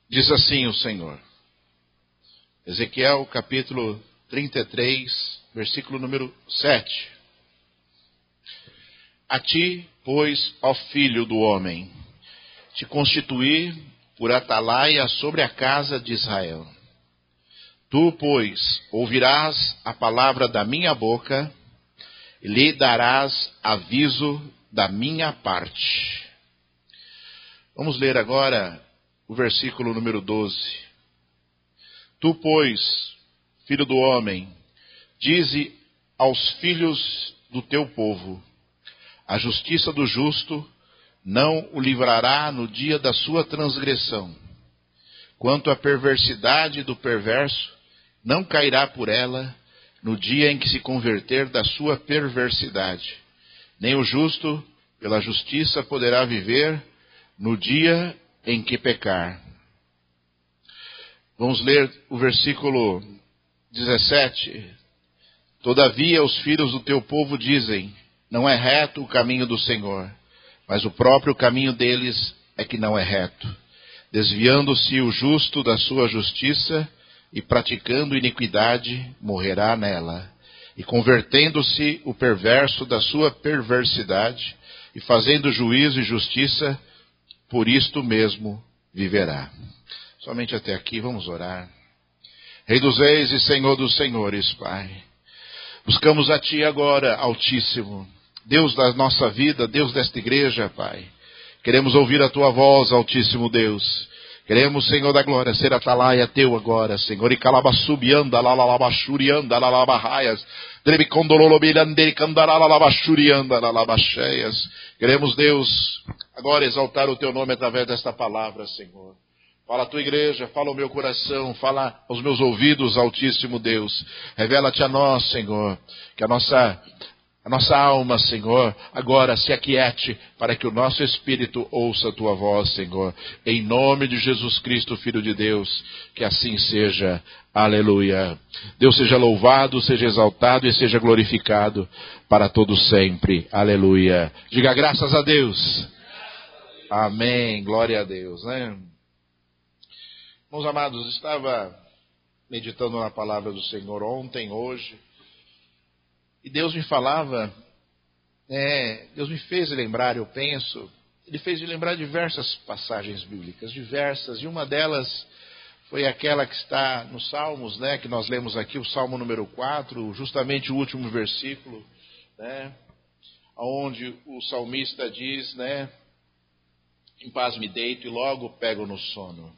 Diz assim o Senhor. Ezequiel capítulo 33, versículo número 7. A ti, pois, ó filho do homem, te constituí por atalaia sobre a casa de Israel. Tu, pois, ouvirás a palavra da minha boca e lhe darás aviso da minha parte. Vamos ler agora o versículo número 12. Tu, pois, filho do homem, dize aos filhos do teu povo: a justiça do justo não o livrará no dia da sua transgressão. Quanto à perversidade do perverso, não cairá por ela no dia em que se converter da sua perversidade. Nem o justo, pela justiça, poderá viver no dia em que pecar. Vamos ler o versículo 17. Todavia os filhos do teu povo dizem: não é reto o caminho do Senhor, mas o próprio caminho deles é que não é reto. Desviando-se o justo da sua justiça e praticando iniquidade, morrerá nela. E convertendo-se o perverso da sua perversidade e fazendo juízo e justiça, por isto mesmo viverá. Somente até aqui, vamos orar. Rei dos reis e Senhor dos senhores, Pai, buscamos a Ti agora, Altíssimo, Deus da nossa vida, Deus desta igreja, Pai. Queremos ouvir a Tua voz, Altíssimo Deus. Queremos, Senhor da glória, ser atalaia Teu agora, Senhor. E calabassubianda, lalabachurianda, lalabahaias. Queremos, Deus, agora exaltar o Teu nome através desta palavra, Senhor. Fala a Tua igreja, fala ao meu coração, fala aos meus ouvidos, Altíssimo Deus. Revela-te a nós, Senhor, que a nossa alma, Senhor, agora se aquiete para que o nosso espírito ouça a Tua voz, Senhor. Em nome de Jesus Cristo, Filho de Deus, que assim seja. Aleluia. Deus seja louvado, seja exaltado e seja glorificado para todo sempre. Aleluia. Diga graças a Deus. Amém. Glória a Deus, né? Meus amados, estava meditando na palavra do Senhor ontem, hoje, e Deus me falava, Deus me fez lembrar, eu penso, Ele fez me lembrar diversas passagens bíblicas, diversas, e uma delas foi aquela que está nos Salmos, né, que nós lemos aqui, o Salmo número 4, justamente o último versículo, né, onde o salmista diz, né, em paz me deito e logo pego no sono.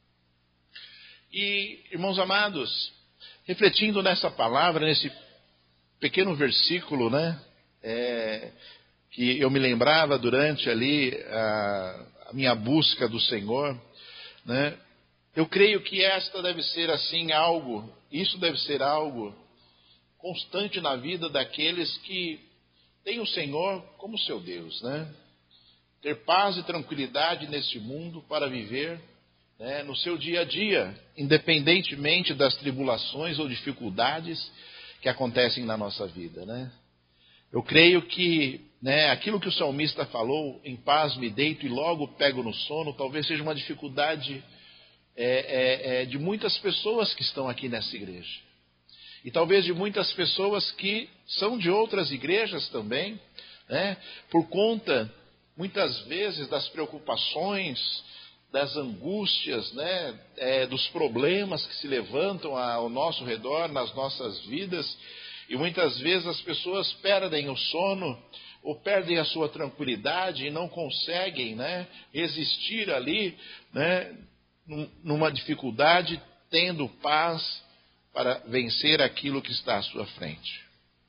E, irmãos amados, refletindo nessa palavra, nesse pequeno versículo, né, que eu me lembrava durante ali a minha busca do Senhor, né, eu creio que esta deve ser assim isso deve ser algo constante na vida daqueles que têm o Senhor como seu Deus, né? Ter paz e tranquilidade neste mundo para viver, né, no seu dia a dia, independentemente das tribulações ou dificuldades que acontecem na nossa vida, né? Eu creio que, né, aquilo que o salmista falou, em paz me deito e logo pego no sono, talvez seja uma dificuldade de muitas pessoas que estão aqui nessa igreja. E talvez de muitas pessoas que são de outras igrejas também, né, por conta, muitas vezes, das preocupações, das angústias, né, dos problemas que se levantam ao nosso redor, nas nossas vidas, e muitas vezes as pessoas perdem o sono, ou perdem a sua tranquilidade e não conseguem, né, resistir ali, né, numa dificuldade, tendo paz para vencer aquilo que está à sua frente.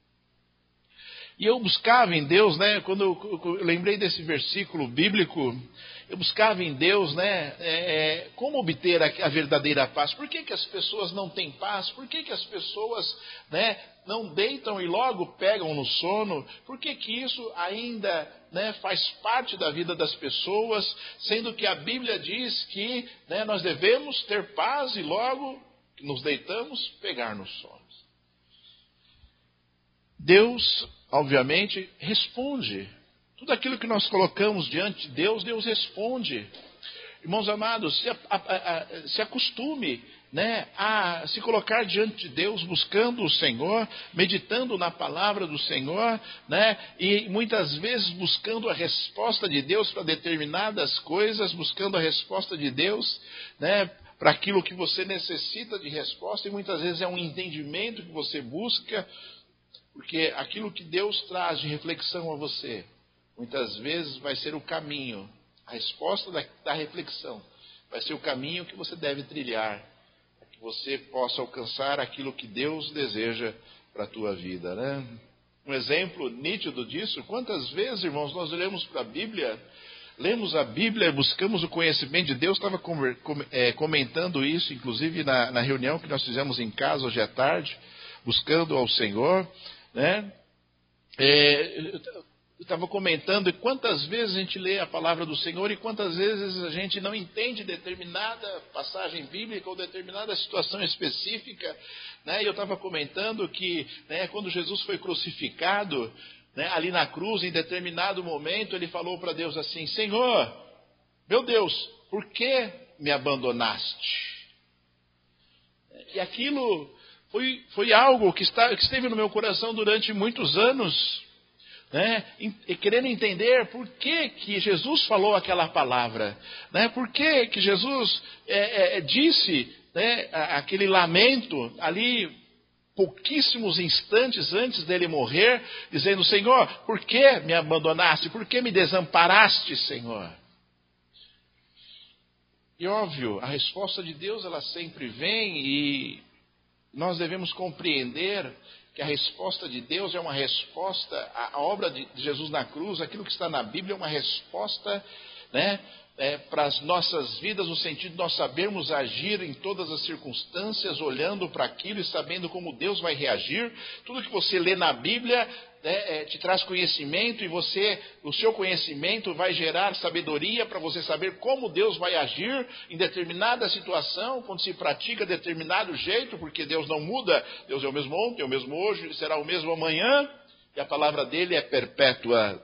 E eu buscava em Deus, né, quando eu lembrei desse versículo bíblico, eu buscava em Deus, né, como obter a verdadeira paz. Por que as pessoas não têm paz? Por que as pessoas, né, não deitam e logo pegam no sono? Por que isso ainda, né, faz parte da vida das pessoas, sendo que a Bíblia diz que, né, nós devemos ter paz e logo que nos deitamos, pegar no sono? Deus, obviamente, responde. Tudo aquilo que nós colocamos diante de Deus, Deus responde. Irmãos amados, se acostume, né, a se colocar diante de Deus, buscando o Senhor, meditando na palavra do Senhor, né, e muitas vezes buscando a resposta de Deus para determinadas coisas, buscando a resposta de Deus, né, para aquilo que você necessita de resposta, e muitas vezes é um entendimento que você busca, porque aquilo que Deus traz de reflexão a você, muitas vezes vai ser o caminho, a resposta da reflexão, vai ser o caminho que você deve trilhar, para que você possa alcançar aquilo que Deus deseja para a tua vida, né? Um exemplo nítido disso, quantas vezes, irmãos, nós olhamos para a Bíblia, lemos a Bíblia, buscamos o conhecimento de Deus, estava comentando isso, inclusive na reunião que nós fizemos em casa hoje à tarde, buscando ao Senhor, né? Eu estava comentando quantas vezes a gente lê a palavra do Senhor e quantas vezes a gente não entende determinada passagem bíblica ou determinada situação específica, né? E eu estava comentando que, né, quando Jesus foi crucificado, né, ali na cruz, em determinado momento, ele falou para Deus assim: Senhor, meu Deus, por que me abandonaste? E aquilo foi algo que esteve no meu coração durante muitos anos, né, e querendo entender por que Jesus falou aquela palavra, né, por que Jesus disse, né, aquele lamento ali, pouquíssimos instantes antes dele morrer, dizendo: Senhor, por que me abandonaste? Por que me desamparaste, Senhor? E óbvio, a resposta de Deus, ela sempre vem, e nós devemos compreender que a resposta de Deus é uma resposta, a obra de Jesus na cruz, aquilo que está na Bíblia é uma resposta, né, para as nossas vidas, no sentido de nós sabermos agir em todas as circunstâncias, olhando para aquilo e sabendo como Deus vai reagir. Tudo que você lê na Bíblia, né, te traz conhecimento, e o seu conhecimento vai gerar sabedoria para você saber como Deus vai agir em determinada situação, quando se pratica determinado jeito, porque Deus não muda. Deus é o mesmo ontem, é o mesmo hoje, Ele será o mesmo amanhã, e a palavra dele é perpétua.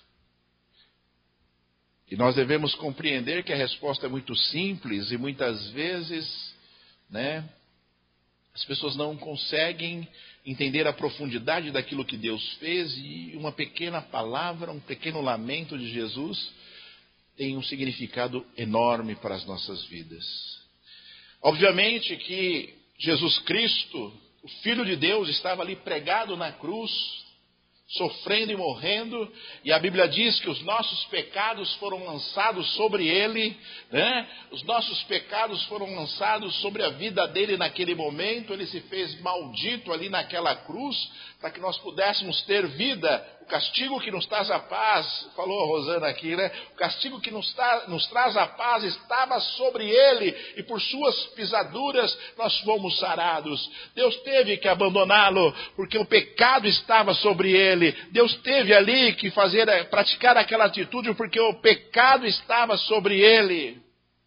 E nós devemos compreender que a resposta é muito simples, e muitas vezes, né, as pessoas não conseguem entender a profundidade daquilo que Deus fez, e uma pequena palavra, um pequeno lamento de Jesus tem um significado enorme para as nossas vidas. Obviamente que Jesus Cristo, o Filho de Deus, estava ali pregado na cruz, sofrendo e morrendo, e a Bíblia diz que os nossos pecados foram lançados sobre ele, né? Os nossos pecados foram lançados sobre a vida dele naquele momento. Ele se fez maldito ali naquela cruz, para que nós pudéssemos ter vida. O castigo que nos traz a paz, falou a Rosana aqui, né? O castigo que nos traz a paz estava sobre ele, e por suas pisaduras nós fomos sarados. Deus teve que abandoná-lo, porque o pecado estava sobre ele. Deus teve ali que praticar aquela atitude, porque o pecado estava sobre ele.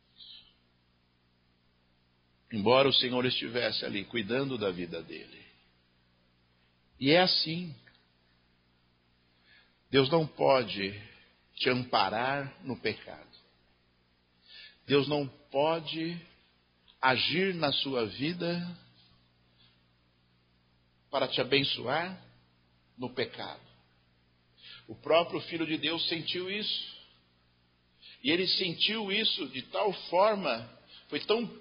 Embora o Senhor estivesse ali cuidando da vida dele. E é assim. Deus não pode te amparar no pecado. Deus não pode agir na sua vida para te abençoar no pecado. O próprio Filho de Deus sentiu isso. E ele sentiu isso de tal forma, foi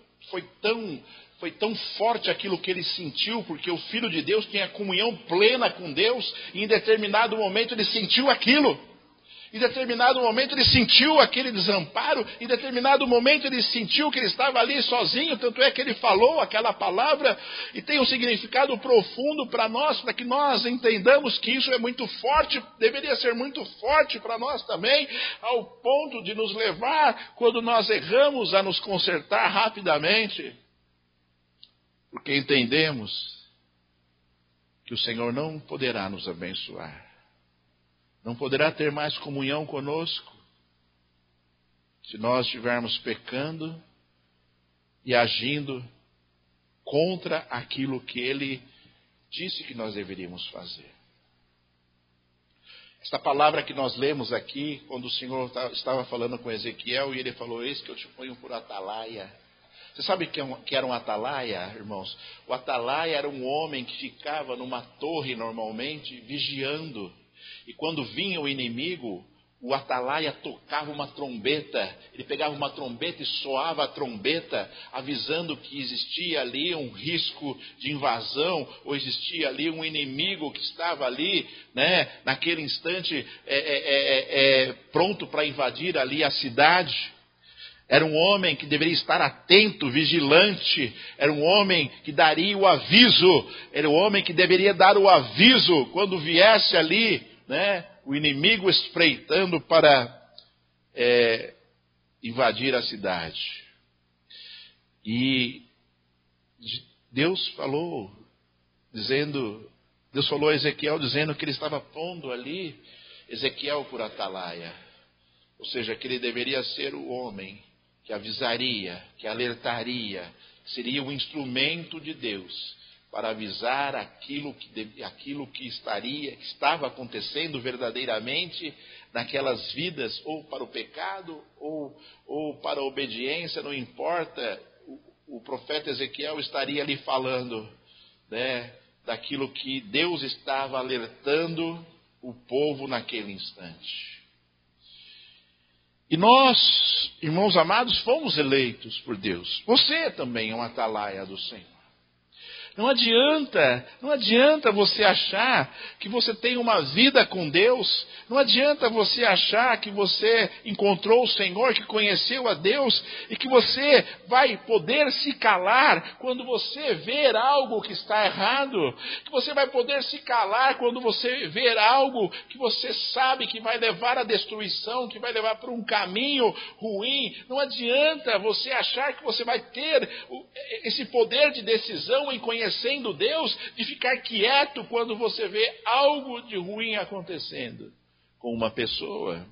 tão forte aquilo que ele sentiu, porque o Filho de Deus tem a comunhão plena com Deus, e em determinado momento ele sentiu aquilo. Em determinado momento ele sentiu aquele desamparo, em determinado momento ele sentiu que ele estava ali sozinho, tanto é que ele falou aquela palavra, e tem um significado profundo para nós, para que nós entendamos que isso é muito forte, deveria ser muito forte para nós também, ao ponto de nos levar, quando nós erramos, a nos consertar rapidamente, porque entendemos que o Senhor não poderá nos abençoar. Não poderá ter mais comunhão conosco se nós estivermos pecando e agindo contra aquilo que Ele disse que nós deveríamos fazer. Esta palavra que nós lemos aqui, quando o Senhor estava falando com Ezequiel, e ele falou: eis que eu te ponho por atalaia. Você sabe que era um atalaia, irmãos? O atalaia era um homem que ficava numa torre, normalmente, vigiando. E quando vinha o inimigo, o atalaia tocava uma trombeta. Ele pegava uma trombeta e soava a trombeta, avisando que existia ali um risco de invasão, ou existia ali um inimigo que estava ali, né, naquele instante, pronto para invadir ali a cidade. Era um homem que deveria estar atento, vigilante. Era um homem que daria o aviso. Era um homem que deveria dar o aviso quando viesse ali, né, o inimigo espreitando para invadir a cidade. E Deus falou a Ezequiel dizendo que ele estava pondo ali Ezequiel por atalaia. Ou seja, que ele deveria ser o homem que avisaria, que alertaria, que seria um instrumento de Deus para avisar aquilo que estava acontecendo verdadeiramente naquelas vidas, ou para o pecado, ou para a obediência, não importa. O profeta Ezequiel estaria ali falando, né, daquilo que Deus estava alertando o povo naquele instante. E nós, irmãos amados, fomos eleitos por Deus. Você também é um atalaia do Senhor. Não adianta você achar que você tem uma vida com Deus. Não adianta você achar que você encontrou o Senhor, que conheceu a Deus, e que você vai poder se calar quando você ver algo que está errado. Que você vai poder se calar quando você ver algo que você sabe que vai levar à destruição, que vai levar para um caminho ruim. Não adianta você achar que você vai ter esse poder de decisão em conhecendo Deus, de ficar quieto quando você vê algo de ruim acontecendo com uma pessoa.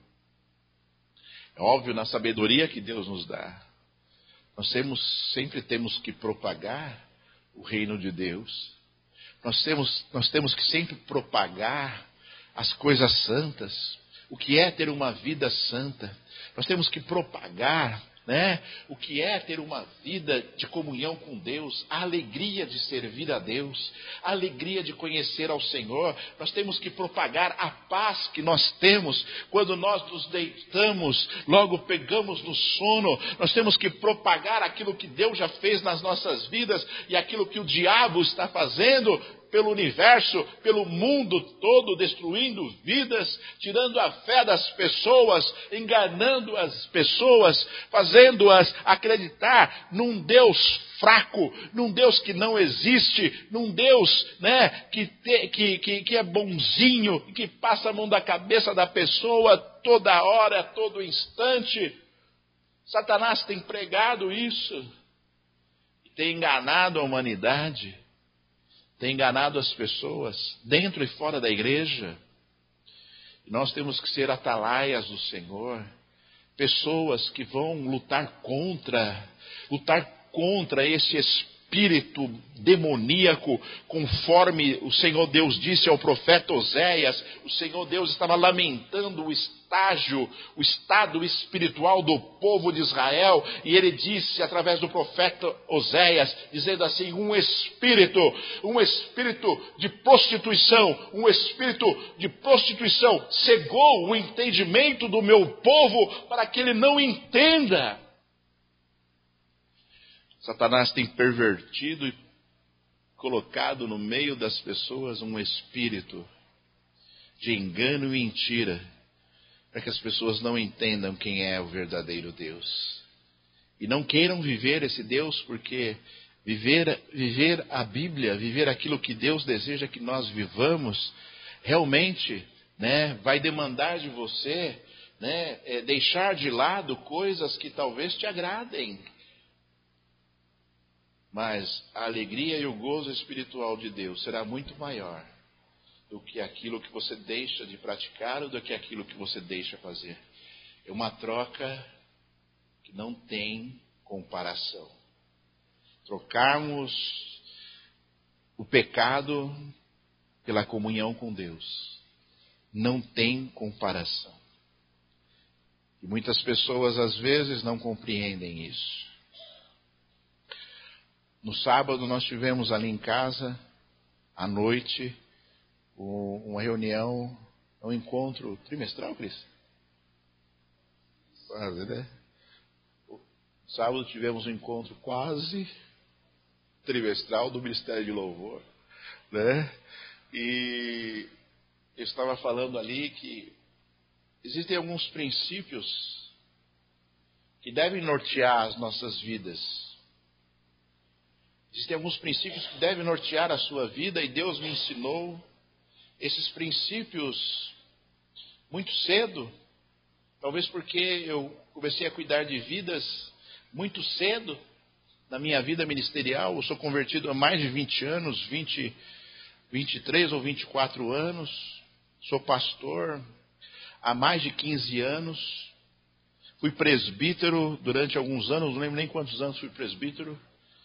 É óbvio, na sabedoria que Deus nos dá, nós sempre temos que propagar o reino de Deus. Nós temos que sempre propagar as coisas santas. O que é ter uma vida santa? Nós temos que propagar, né, o que é ter uma vida de comunhão com Deus, a alegria de servir a Deus, a alegria de conhecer ao Senhor. Nós temos que propagar a paz que nós temos quando nós nos deitamos, logo pegamos no sono. Nós temos que propagar aquilo que Deus já fez nas nossas vidas e aquilo que o diabo está fazendo pelo universo, pelo mundo todo, destruindo vidas, tirando a fé das pessoas, enganando as pessoas, fazendo-as acreditar num Deus fraco, num Deus que não existe, num Deus, né, que é bonzinho, que passa a mão da cabeça da pessoa toda hora, todo instante. Satanás tem pregado isso, tem enganado a humanidade, tem enganado as pessoas, dentro e fora da igreja. E nós temos que ser atalaias do Senhor, pessoas que vão lutar contra esse espírito demoníaco, conforme o Senhor Deus disse ao profeta Oséias. O Senhor Deus estava lamentando o estado espiritual do povo de Israel, e ele disse através do profeta Oséias, dizendo assim: um espírito de prostituição, cegou o entendimento do meu povo para que ele não entenda. Satanás tem pervertido e colocado no meio das pessoas um espírito de engano e mentira, para que as pessoas não entendam quem é o verdadeiro Deus. E não queiram viver esse Deus, porque viver a Bíblia, viver aquilo que Deus deseja que nós vivamos, realmente, né, vai demandar de você, né, deixar de lado coisas que talvez te agradem. Mas a alegria e o gozo espiritual de Deus será muito maior do que aquilo que você deixa de praticar ou do que aquilo que você deixa fazer. É uma troca que não tem comparação. Trocarmos o pecado pela comunhão com Deus. não tem comparação. E muitas pessoas às vezes não compreendem isso. No sábado nós tivemos ali em casa, à noite, uma reunião, um encontro trimestral, Cris? Quase, né? Sábado tivemos um encontro quase trimestral do Ministério de Louvor, né? E eu estava falando ali que existem alguns princípios que devem nortear as nossas vidas. Existem alguns princípios que devem nortear a sua vida e Deus me ensinou esses princípios muito cedo, talvez porque eu comecei a cuidar de vidas muito cedo na minha vida ministerial. Eu sou convertido há mais de 20 anos, 23 ou 24 anos, sou pastor há mais de 15 anos, fui presbítero durante alguns anos, não lembro nem quantos anos fui presbítero,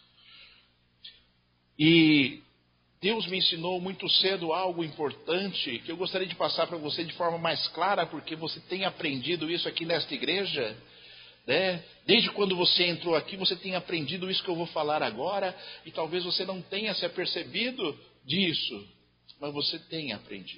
e Deus me ensinou muito cedo algo importante que eu gostaria de passar para você de forma mais clara, porque você tem aprendido isso aqui nesta igreja, né? Desde quando você entrou aqui, você tem aprendido isso que eu vou falar agora, e talvez você não tenha se apercebido disso, mas você tem aprendido.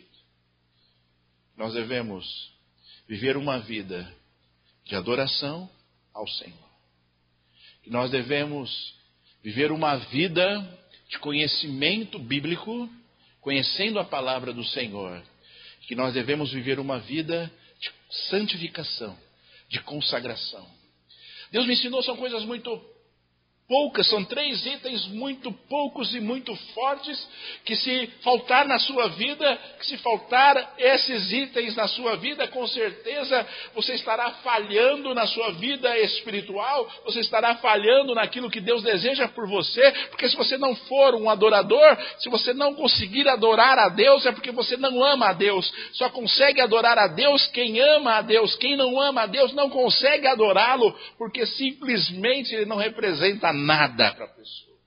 Nós devemos viver uma vida de adoração ao Senhor. E nós devemos viver uma vida de conhecimento bíblico, conhecendo a palavra do Senhor. Que nós devemos viver uma vida de santificação, de consagração. Deus me ensinou, são coisas muito poucas, são 3 itens muito poucos e muito fortes, que se faltar na sua vida, que se faltar esses itens na sua vida, com certeza você estará falhando na sua vida espiritual, você estará falhando naquilo que Deus deseja por você, porque se você não for um adorador, se você não conseguir adorar a Deus, é porque você não ama a Deus. Só consegue adorar a Deus quem ama a Deus. Quem não ama a Deus não consegue adorá-lo, porque simplesmente ele não representa nada para a pessoa.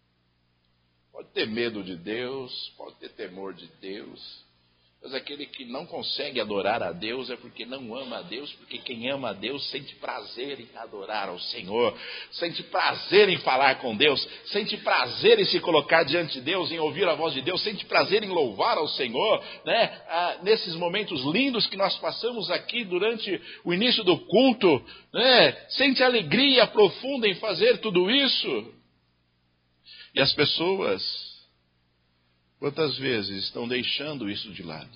Pode ter medo de Deus, pode ter temor de Deus, mas aquele que não consegue adorar a Deus é porque não ama a Deus, porque quem ama a Deus sente prazer em adorar ao Senhor, sente prazer em falar com Deus, sente prazer em se colocar diante de Deus, em ouvir a voz de Deus, sente prazer em louvar ao Senhor, né? Nesses momentos lindos que nós passamos aqui durante o início do culto, né? Sente alegria profunda em fazer tudo isso. E as pessoas, quantas vezes estão deixando isso de lado?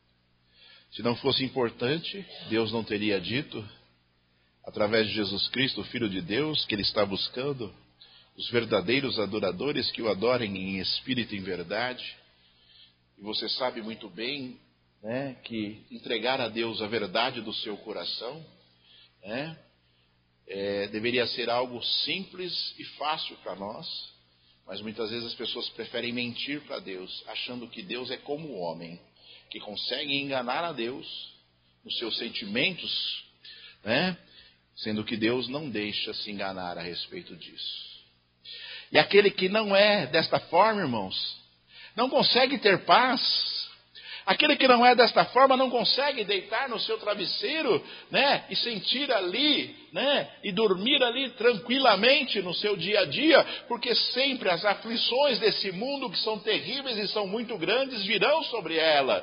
Se não fosse importante, Deus não teria dito, através de Jesus Cristo, o Filho de Deus, que Ele está buscando os verdadeiros adoradores que o adorem em espírito e em verdade. E você sabe muito bem, né, que entregar a Deus a verdade do seu coração, né, deveria ser algo simples e fácil para nós. Mas muitas vezes as pessoas preferem mentir para Deus, achando que Deus é como o homem, que consegue enganar a Deus nos seus sentimentos, né? Sendo que Deus não deixa se enganar a respeito disso. E aquele que não é desta forma, irmãos, não consegue ter paz. Aquele que não é desta forma não consegue deitar no seu travesseiro, né, e sentir ali, né, e dormir ali tranquilamente no seu dia a dia, porque sempre as aflições desse mundo, que são terríveis e são muito grandes, virão sobre ela.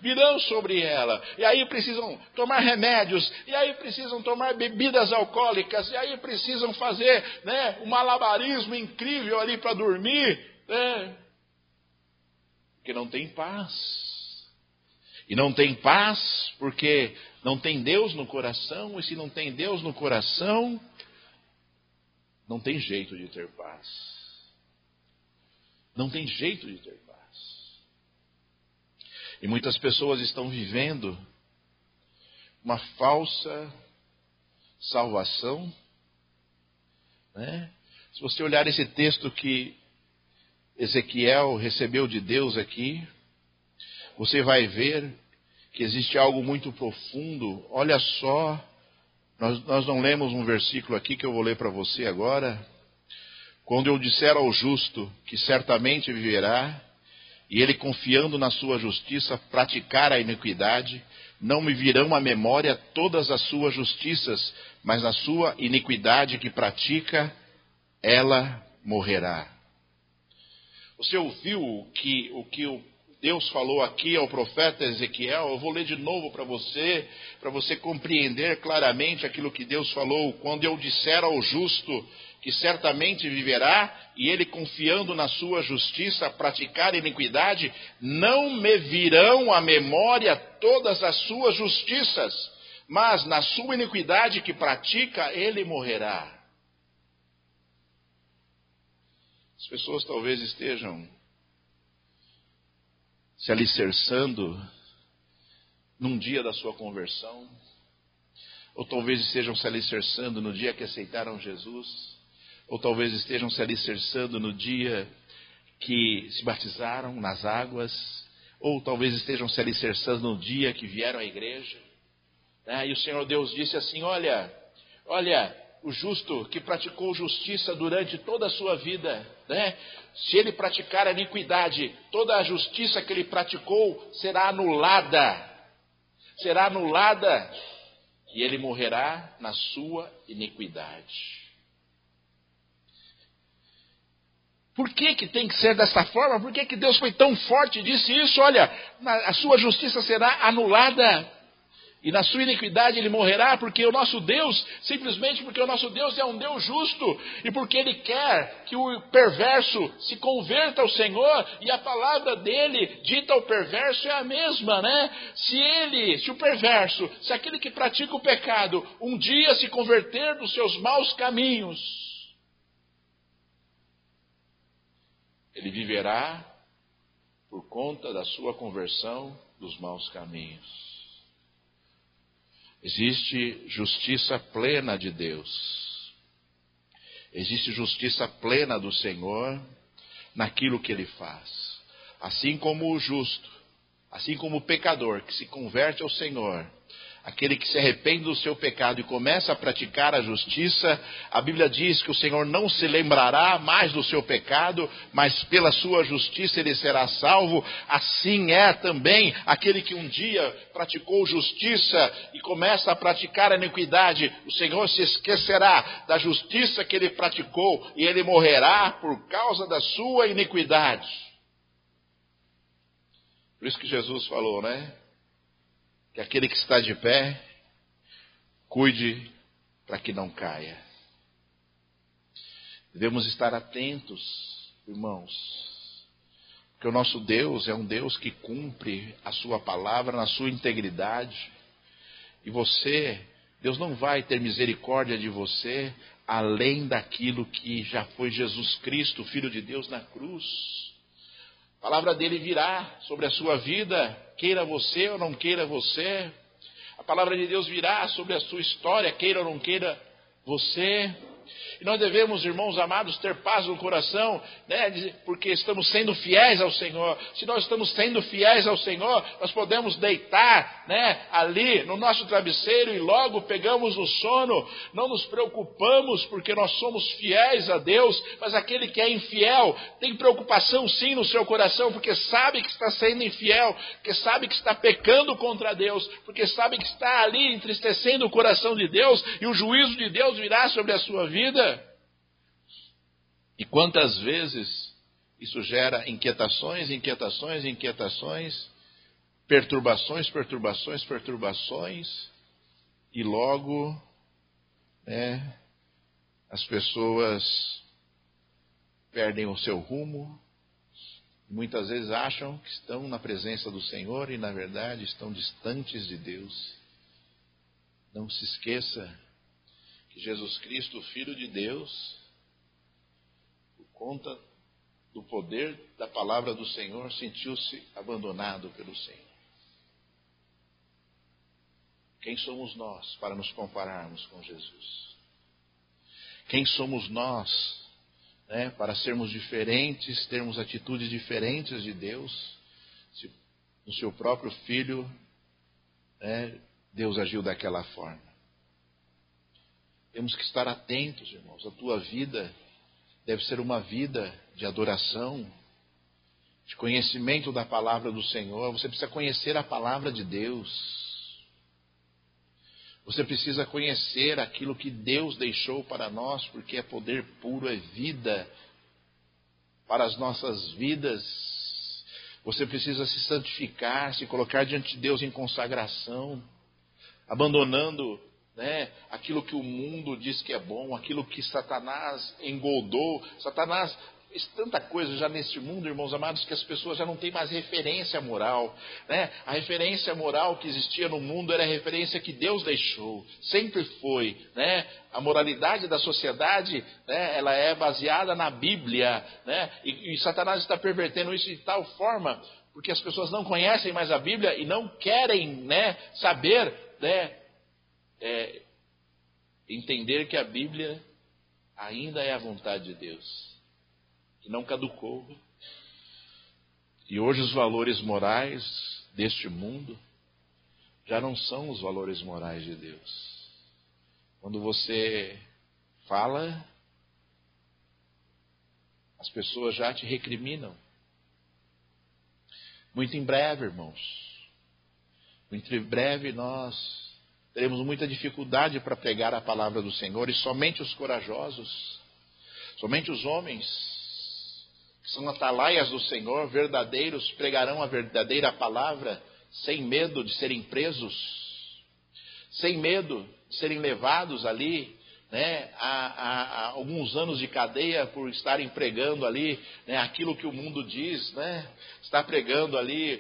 E aí precisam tomar remédios, e aí precisam tomar bebidas alcoólicas, e aí precisam fazer, né, um malabarismo incrível ali para dormir, né, porque não tem paz. E não tem paz porque não tem Deus no coração. E se não tem Deus no coração, não tem jeito de ter paz. Não tem jeito de ter paz. E muitas pessoas estão vivendo uma falsa salvação, né? Se você olhar esse texto que Ezequiel recebeu de Deus aqui, você vai ver que existe algo muito profundo. Olha só, nós não lemos um versículo aqui que eu vou ler para você agora. Quando eu disser ao justo que certamente viverá, e ele, confiando na sua justiça, praticar a iniquidade, não me virão à memória todas as suas justiças, mas na sua iniquidade que pratica, ela morrerá. Você ouviu o que Deus falou aqui ao profeta Ezequiel? Eu vou ler de novo para você compreender claramente aquilo que Deus falou. Quando eu disser ao justo que certamente viverá, e ele, confiando na sua justiça, praticar iniquidade, não me virão à memória todas as suas justiças, mas na sua iniquidade que pratica, ele morrerá. As pessoas talvez estejam se alicerçando num dia da sua conversão, ou talvez estejam se alicerçando no dia que aceitaram Jesus, ou talvez estejam se alicerçando no dia que se batizaram nas águas, ou talvez estejam se alicerçando no dia que vieram à igreja. E o Senhor Deus disse assim: olha, o justo que praticou justiça durante toda a sua vida, se ele praticar a iniquidade, toda a justiça que ele praticou será anulada, e ele morrerá na sua iniquidade. Por que tem que ser dessa forma? Por que Deus foi tão forte e disse isso? Olha, a sua justiça será anulada, e na sua iniquidade ele morrerá, porque o nosso Deus, simplesmente porque o nosso Deus é um Deus justo, e porque ele quer que o perverso se converta ao Senhor, e a palavra dele, dita ao perverso, é a mesma, Se o perverso, se aquele que pratica o pecado, um dia se converter dos seus maus caminhos, ele viverá por conta da sua conversão dos maus caminhos. Existe justiça plena de Deus. Existe justiça plena do Senhor naquilo que Ele faz. Assim como o justo, assim como o pecador que se converte ao Senhor, aquele que se arrepende do seu pecado e começa a praticar a justiça, a Bíblia diz que o Senhor não se lembrará mais do seu pecado, mas pela sua justiça ele será salvo. Assim é também aquele que um dia praticou justiça e começa a praticar a iniquidade. O Senhor se esquecerá da justiça que ele praticou e ele morrerá por causa da sua iniquidade. Por isso que Jesus falou, que aquele que está de pé, cuide para que não caia. Devemos estar atentos, irmãos, porque o nosso Deus é um Deus que cumpre a sua palavra na sua integridade. E Deus não vai ter misericórdia de você além daquilo que já foi Jesus Cristo, Filho de Deus, na cruz. A palavra dele virá sobre a sua vida, queira você ou não queira você. A palavra de Deus virá sobre a sua história, queira ou não queira você. E nós devemos, irmãos amados, ter paz no coração, porque estamos sendo fiéis ao Senhor. Se nós estamos sendo fiéis ao Senhor, nós podemos deitar, ali no nosso travesseiro e logo pegamos o sono. Não nos preocupamos porque nós somos fiéis a Deus, mas aquele que é infiel tem preocupação sim no seu coração, porque sabe que está sendo infiel, porque sabe que está pecando contra Deus, porque sabe que está ali entristecendo o coração de Deus e o juízo de Deus virá sobre a sua vida. E quantas vezes isso gera inquietações, perturbações, e logo as pessoas perdem o seu rumo, muitas vezes acham que estão na presença do Senhor e na verdade estão distantes de Deus. Não se esqueça que Jesus Cristo, Filho de Deus, por conta do poder da palavra do Senhor, sentiu-se abandonado pelo Senhor. Quem somos nós para nos compararmos com Jesus? Quem somos nós, para sermos diferentes, termos atitudes diferentes de Deus, se no seu próprio Filho, Deus agiu daquela forma? Temos que estar atentos, irmãos. A tua vida deve ser uma vida de adoração. de conhecimento da palavra do Senhor. Você precisa conhecer a palavra de Deus. Você precisa conhecer aquilo que Deus deixou para nós, porque é poder puro, é vida para as nossas vidas. Você precisa se santificar, se colocar diante de Deus em consagração, abandonando, aquilo que o mundo diz que é bom, aquilo que Satanás engoldou. Satanás fez tanta coisa já neste mundo, irmãos amados, que as pessoas já não têm mais referência moral. A referência moral que existia no mundo era a referência que Deus deixou. Sempre foi. A moralidade da sociedade, ela é baseada na Bíblia. E Satanás está pervertendo isso de tal forma, porque as pessoas não conhecem mais a Bíblia e não querem saber, entender que a Bíblia ainda é a vontade de Deus, que não caducou. E hoje os valores morais deste mundo já não são os valores morais de Deus. Quando você fala, as pessoas já te recriminam. Muito em breve, irmãos, muito em breve nós teremos muita dificuldade para pregar a palavra do Senhor, e somente os corajosos, somente os homens que são atalaias do Senhor, verdadeiros, pregarão a verdadeira palavra, sem medo de serem presos, sem medo de serem levados ali, a alguns anos de cadeia por estarem pregando ali, aquilo que o mundo diz, está pregando ali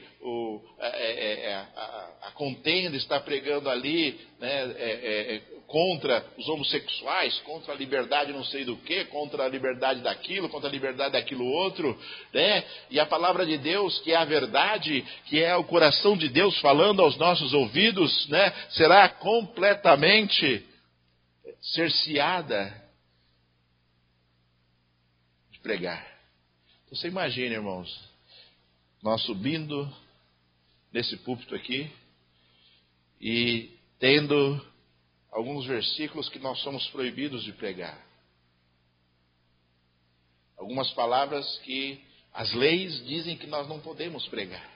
a contenda, está pregando ali, contra os homossexuais, contra a liberdade não sei do que, contra a liberdade daquilo, contra a liberdade daquilo outro, E a palavra de Deus, que é a verdade, que é o coração de Deus falando aos nossos ouvidos, será completamente cerceada de pregar. Então, você imagina, irmãos, nós subindo nesse púlpito aqui e tendo alguns versículos que nós somos proibidos de pregar. Algumas palavras que as leis dizem que nós não podemos pregar.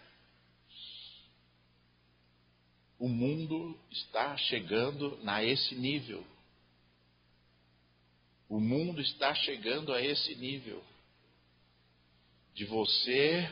O mundo está chegando a esse nível. O mundo está chegando a esse nível de você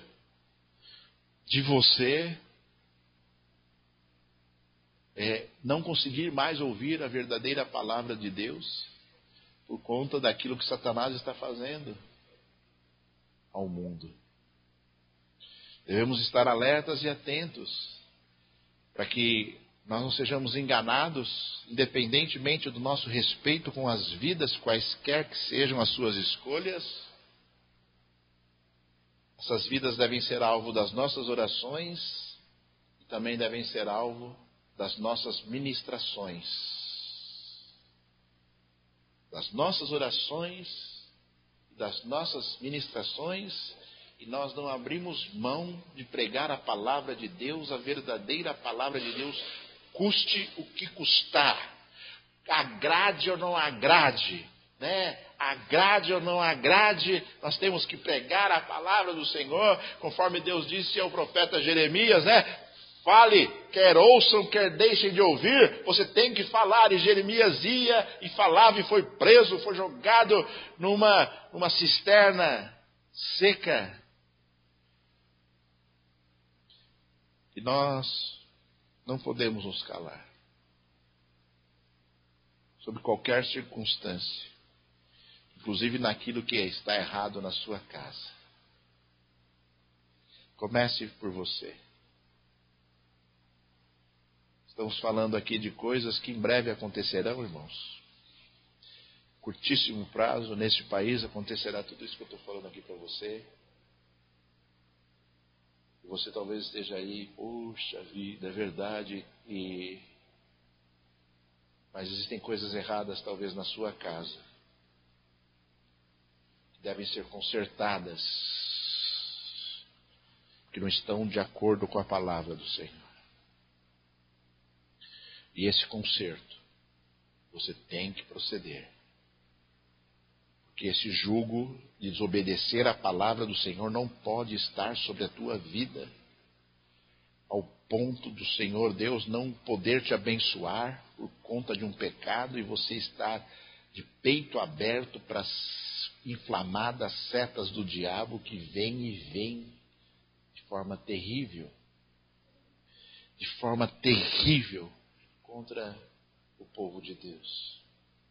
não conseguir mais ouvir a verdadeira palavra de Deus por conta daquilo que Satanás está fazendo ao mundo. Devemos estar alertas e atentos para que nós não sejamos enganados, independentemente do nosso respeito com as vidas, quaisquer que sejam as suas escolhas. Essas vidas devem ser alvo das nossas orações e também devem ser alvo das nossas ministrações. Das nossas orações, das nossas ministrações, e nós não abrimos mão de pregar a palavra de Deus, a verdadeira palavra de Deus, custe o que custar, agrade ou não agrade, agrade ou não agrade, nós temos que pregar a palavra do Senhor, conforme Deus disse ao profeta Jeremias, fale, quer ouçam, quer deixem de ouvir, você tem que falar. E Jeremias ia e falava e foi preso, foi jogado numa cisterna seca. E nós não podemos nos calar. Sob qualquer circunstância. Inclusive naquilo que está errado na sua casa. Comece por você. Estamos falando aqui de coisas que em breve acontecerão, irmãos. Curtíssimo prazo, neste país acontecerá tudo isso que eu estou falando aqui para você. Você talvez esteja aí, poxa vida, é verdade, mas existem coisas erradas talvez na sua casa, que devem ser consertadas, que não estão de acordo com a palavra do Senhor. E esse conserto, você tem que proceder, Porque esse jugo de desobedecer a palavra do Senhor não pode estar sobre a tua vida, ao ponto do Senhor Deus não poder te abençoar por conta de um pecado e você estar de peito aberto para as inflamadas setas do diabo que vem e vem de forma terrível contra o povo de Deus.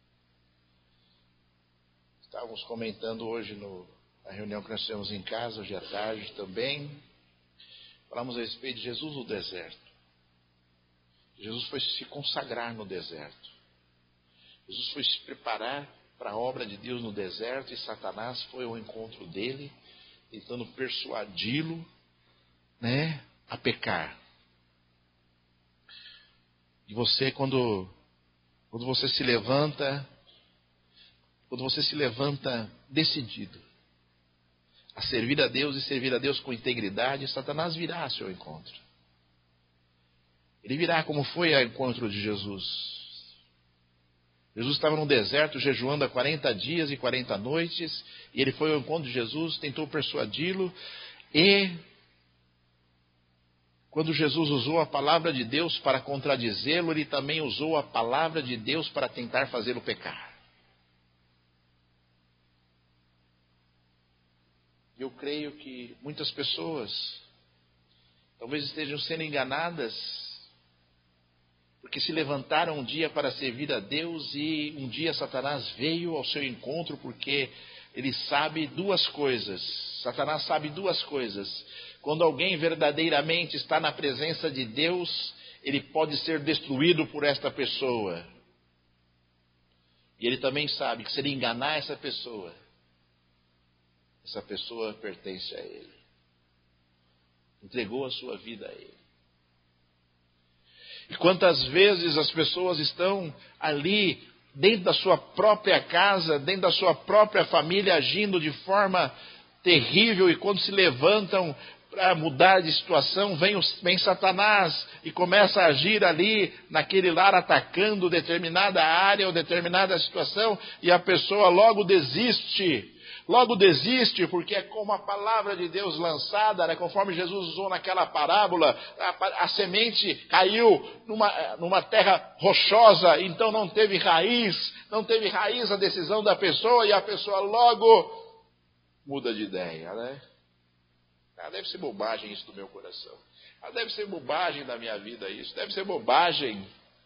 Estávamos comentando hoje na reunião que nós tivemos em casa, hoje à tarde também. Falamos a respeito de Jesus no deserto. Jesus foi se consagrar no deserto. Jesus foi se preparar para a obra de Deus no deserto e Satanás foi ao encontro dele, tentando persuadi-lo, a pecar. E você, quando você se levanta decidido a servir a Deus e servir a Deus com integridade, Satanás virá ao seu encontro. Ele virá como foi ao encontro de Jesus. Jesus estava no deserto jejuando há 40 dias e 40 noites, e ele foi ao encontro de Jesus, tentou persuadi-lo, e quando Jesus usou a palavra de Deus para contradizê-lo, ele também usou a palavra de Deus para tentar fazê-lo pecar. Eu creio que muitas pessoas talvez estejam sendo enganadas, porque se levantaram um dia para servir a Deus e um dia Satanás veio ao seu encontro, porque ele sabe duas coisas. Satanás sabe duas coisas. Quando alguém verdadeiramente está na presença de Deus, ele pode ser destruído por esta pessoa. E ele também sabe que se ele enganar essa pessoa pertence a ele. Entregou a sua vida a ele. E quantas vezes as pessoas estão ali, dentro da sua própria casa, dentro da sua própria família, agindo de forma terrível, e quando se levantam para mudar de situação, vem Satanás e começa a agir ali, naquele lar, atacando determinada área ou determinada situação, e a pessoa logo desiste, porque é como a palavra de Deus lançada, conforme Jesus usou naquela parábola, a semente caiu numa terra rochosa, então não teve raiz a decisão da pessoa, e a pessoa logo muda de ideia, deve ser bobagem isso do meu coração. Deve ser bobagem da minha vida isso. Deve ser bobagem.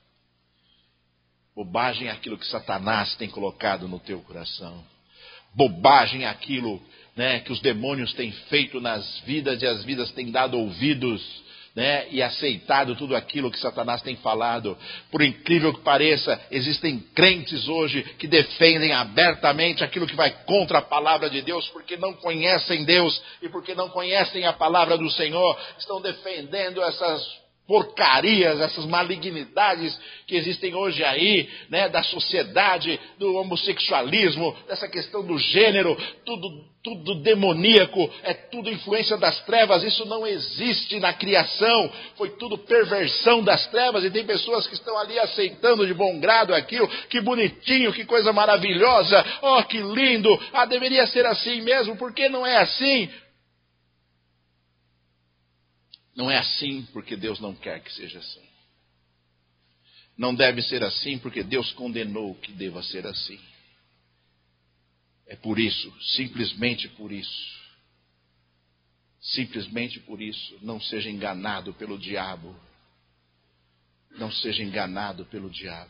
Bobagem é aquilo que Satanás tem colocado no teu coração. Bobagem é aquilo, que os demônios têm feito nas vidas, e as vidas têm dado ouvidos, e aceitado tudo aquilo que Satanás tem falado. Por incrível que pareça, existem crentes hoje que defendem abertamente aquilo que vai contra a palavra de Deus, porque não conhecem Deus e porque não conhecem a palavra do Senhor. Estão defendendo essas porcarias, essas malignidades que existem hoje aí, da sociedade, do homossexualismo, dessa questão do gênero, tudo demoníaco, é tudo influência das trevas. Isso não existe na criação, foi tudo perversão das trevas, e tem pessoas que estão ali aceitando de bom grado aquilo. Que bonitinho, que coisa maravilhosa, oh, que lindo, deveria ser assim mesmo. Por que não é assim? Não é assim porque Deus não quer que seja assim. Não deve ser assim porque Deus condenou que deva ser assim. É por isso, simplesmente por isso, não seja enganado pelo diabo. Não seja enganado pelo diabo.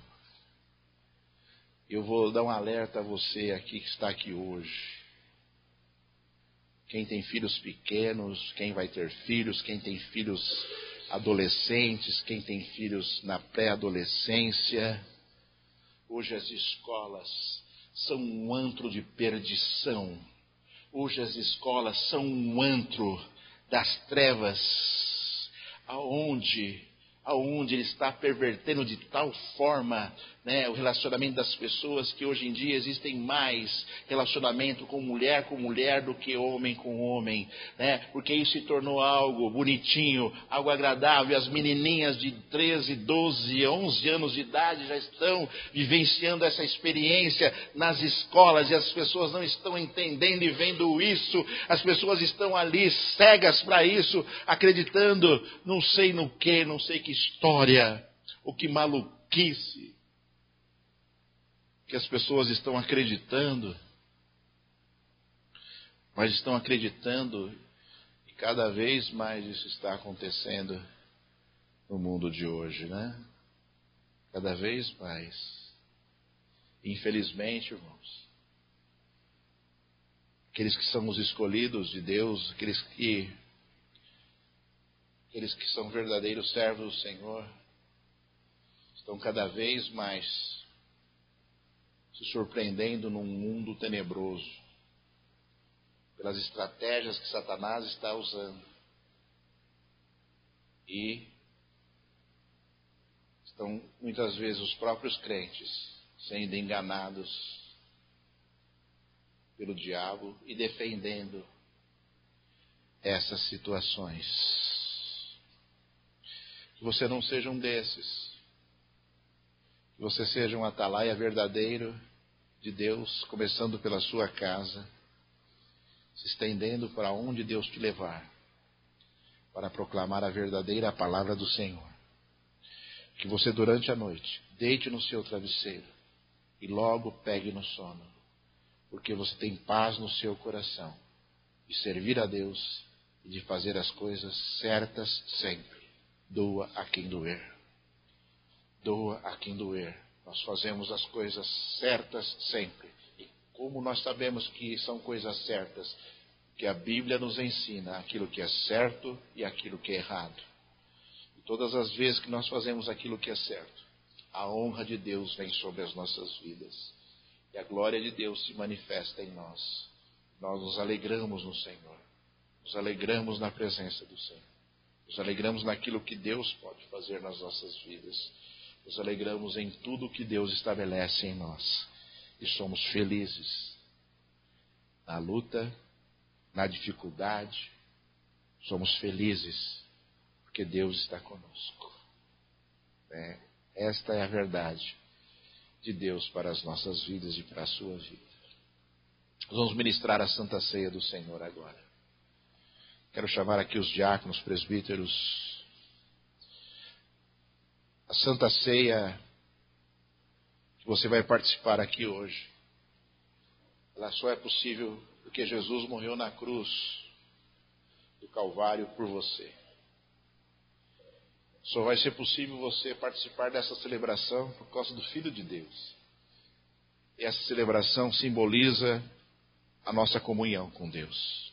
Eu vou dar um alerta a você aqui que está aqui hoje. Quem tem filhos pequenos, quem vai ter filhos, quem tem filhos adolescentes, quem tem filhos na pré-adolescência. Hoje as escolas são um antro de perdição. Hoje as escolas são um antro das trevas, aonde aonde ele está pervertendo de tal forma, né, o relacionamento das pessoas, que hoje em dia existem mais relacionamento com mulher do que homem com homem, né, porque isso se tornou algo bonitinho, algo agradável. As menininhas de 13, 12, 11 anos de idade já estão vivenciando essa experiência nas escolas, e as pessoas não estão entendendo e vendo isso. As pessoas estão ali cegas para isso, acreditando não sei no que, não sei que história, ou que maluquice que as pessoas estão acreditando, mas estão acreditando, e cada vez mais isso está acontecendo no mundo de hoje, né? Cada vez mais. Infelizmente, irmãos, aqueles que são os escolhidos de Deus, aqueles que são verdadeiros servos do Senhor, estão cada vez mais se surpreendendo num mundo tenebroso, pelas estratégias que Satanás está usando. E estão muitas vezes os próprios crentes sendo enganados pelo diabo e defendendo essas situações. Que você não seja um desses. Que você seja um atalaia verdadeiro de Deus, começando pela sua casa, se estendendo para onde Deus te levar, para proclamar a verdadeira palavra do Senhor. Que você durante a noite deite no seu travesseiro e logo pegue no sono, porque você tem paz no seu coração de servir a Deus e de fazer as coisas certas sempre. Doa a quem doer. Doa a quem doer. Nós fazemos as coisas certas sempre. E como nós sabemos que são coisas certas? Que a Bíblia nos ensina aquilo que é certo e aquilo que é errado. E todas as vezes que nós fazemos aquilo que é certo, a honra de Deus vem sobre as nossas vidas. E a glória de Deus se manifesta em nós. Nós nos alegramos no Senhor. Nos alegramos na presença do Senhor. Nos alegramos naquilo que Deus pode fazer nas nossas vidas. Nos alegramos em tudo que Deus estabelece em nós. E somos felizes na luta, na dificuldade. Somos felizes porque Deus está conosco. Esta é a verdade de Deus para as nossas vidas e para a sua vida. Nós vamos ministrar a Santa Ceia do Senhor agora. Quero chamar aqui os diáconos, presbíteros. A Santa Ceia que você vai participar aqui hoje, ela só é possível porque Jesus morreu na cruz do Calvário por você. Só vai ser possível você participar dessa celebração por causa do Filho de Deus. E essa celebração simboliza a nossa comunhão com Deus.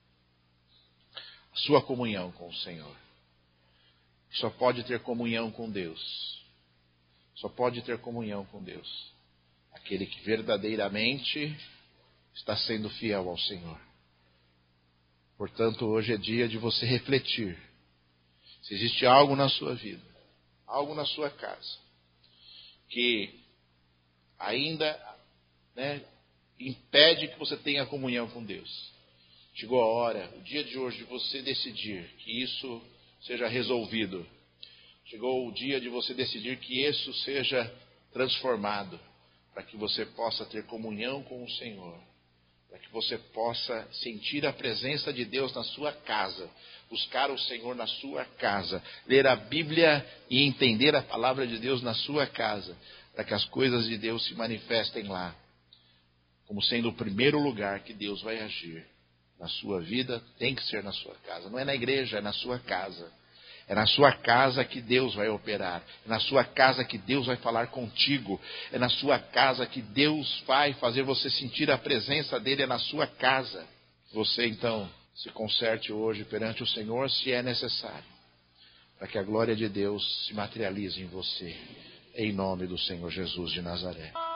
A sua comunhão com o Senhor. Só pode ter comunhão com Deus. Só pode ter comunhão com Deus aquele que verdadeiramente está sendo fiel ao Senhor. Portanto, hoje é dia de você refletir. Se existe algo na sua vida, algo na sua casa, que ainda impede que você tenha comunhão com Deus. Chegou a hora, o dia de hoje, de você decidir que isso seja resolvido. Chegou o dia de você decidir que isso seja transformado, para que você possa ter comunhão com o Senhor, para que você possa sentir a presença de Deus na sua casa, buscar o Senhor na sua casa, ler a Bíblia e entender a palavra de Deus na sua casa, para que as coisas de Deus se manifestem lá, como sendo o primeiro lugar que Deus vai agir. Na sua vida tem que ser na sua casa, não é na igreja, é na sua casa. É na sua casa que Deus vai operar. É na sua casa que Deus vai falar contigo. É na sua casa que Deus vai fazer você sentir a presença dEle. É na sua casa. Você então se conserte hoje perante o Senhor, se é necessário, para que a glória de Deus se materialize em você. Em nome do Senhor Jesus de Nazaré.